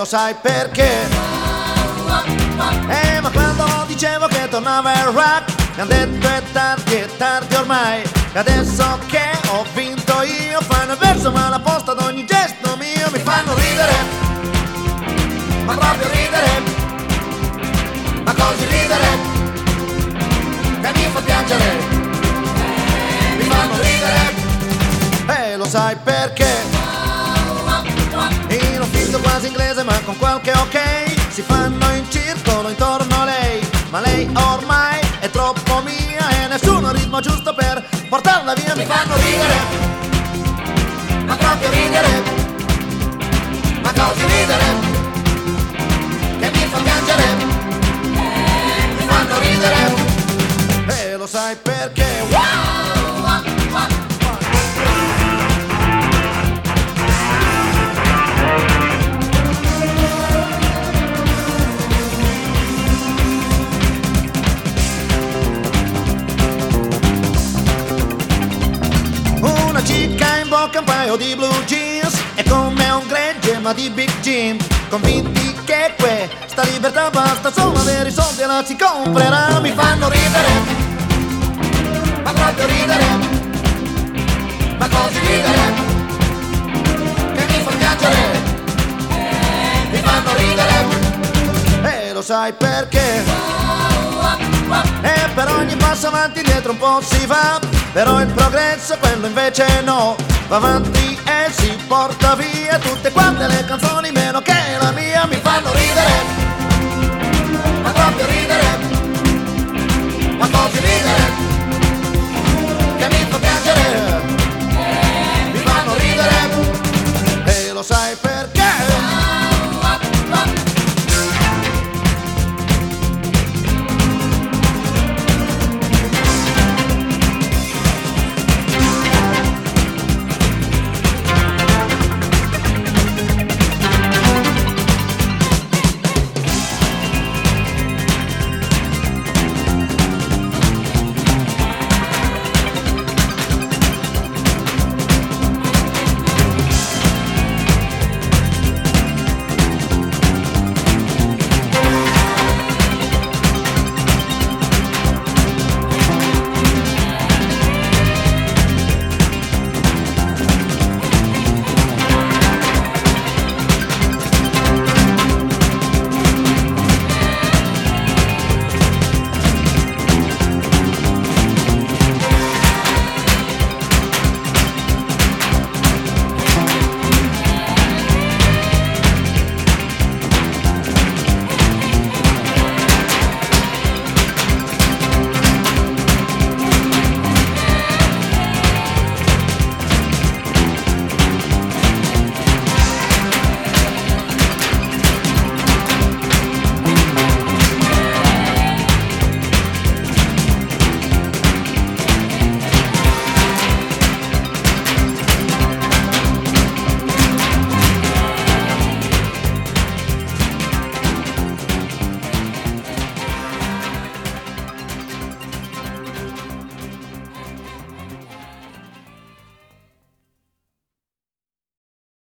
lo sai perché? Ma quando dicevo che tornava il rock mi han detto è tardi ormai. E adesso che ho vinto io fanno il verso male apposta ad ogni gesto mio. Mi fanno ridere, ma proprio ridere, ma così ridere che mi fa piangere. Mi fanno ridere, lo sai perché? In un film quasi inglese ma con qualche ok si fanno in circolo intorno a lei, ma lei ormai è troppo mia e nessuno ritmo giusto per portarla via. Mi fanno ridere, ma proprio ridere, ma così ridere che mi fa piangere. Mi fanno ridere, lo sai perché? Un paio di blue jeans è come un gregge ma di big gym, convinti che questa libertà basta solo avere i soldi e la si comprerà. Mi fanno ridere, ma proprio ridere, ma così ridere che mi fa piangere. Mi fanno ridere, lo sai perché? E per ogni passo avanti dietro un po' si va, però il progresso quello invece no. Va avanti e si porta via tutte quante le canzoni meno che